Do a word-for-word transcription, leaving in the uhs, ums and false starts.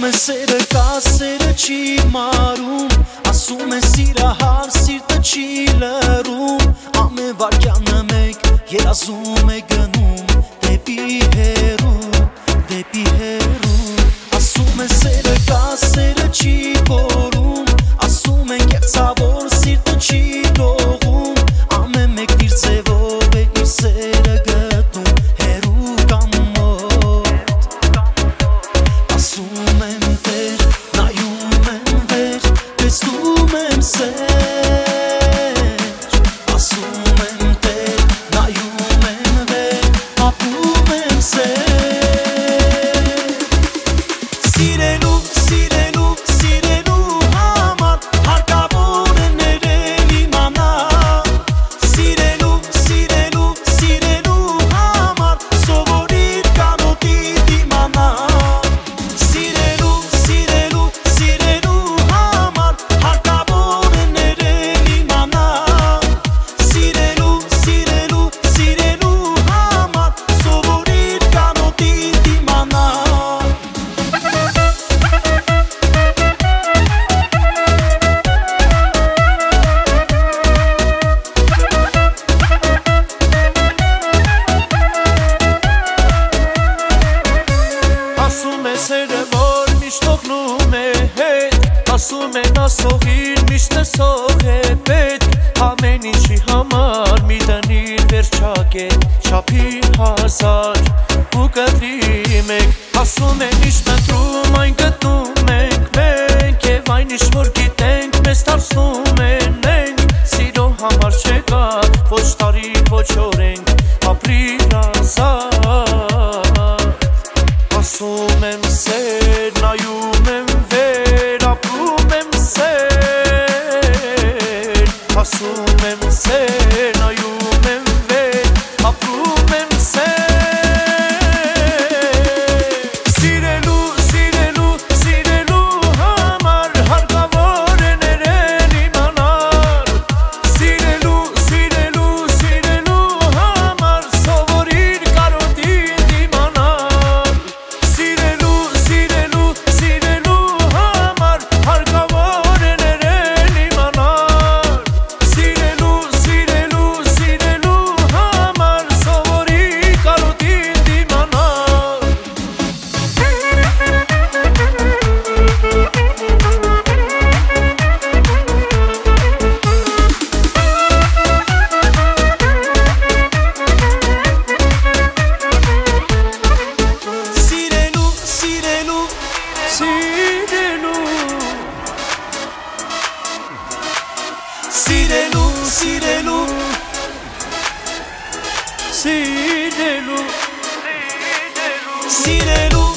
Ասում է սերը կա, սերը չի մարում, ասում է սիրահար, սիրտը չի լռում, ամեն վարկյանը մեկ երազում է գնում, դեպի հեռու, դեպի հեռու, ասում է սերը կա, սերը չի կորում, ասում են կեղծավոր, սիրտը չի թողում, ամեն մեկն իր ձևով է իր սերը գտնում, հեռու կամ մոտ, ասում եմ տեր, նայում եմ վեր, տեսնում եմ սեր, ասում եմ տեր, նայում եմ վեր, ապրում եմ սեր, սիրելու, սիրելու, սիրելու համար, հարկավոր է ներել իմանալ, սիրելու, սիրելու, սիրելու համար, սովորիր կանոտի դիմանալ, սիրելու, սիրելու, սիրելու համար, հարկավոր է ներել իմանալ, սիրելու, սիրելու, սիրելու համար, սովորիր կանոտի դիմանալ. Ասում է սերը, որ միշտ օգնում է հետ, ասում են ասողիր միշտ է սող է պետք, ամեն ինչի համար մի դնիր վերջակետ, չափի հազար ու կտրի մեկ, ասում են միշտ ընտրում այն գտնում ենք մենք, և այն ինչ որ գիտենք մեզ դարձնում են ենք, սիրո համար չեկա ոչ տարի ոչ օրենք, ապրիր ազատ, ասում եմ սեր, նայում եմ վեր, ապրում եմ սեր, ասում եմ սեր, նայում եմ վեր, ապրում եմ սեր, սիրելու, սիրելու, սիրելու համար, հարկավոր է ներել իմանալ, սիրելու, սիրելու, սիրելու համար, սովորիր կարոտին դիմանալ, սիրելու, սիրելու, սիրելու համար, հարկավոր է ներել իմանալ, սիրելու, սիրելու, սիրելու համար, սովորիր կարոտին դիմանալ. Սիրելու, սիրելու, սիրելու, սիրելու, սիրելու, սիրելու, սիրելու,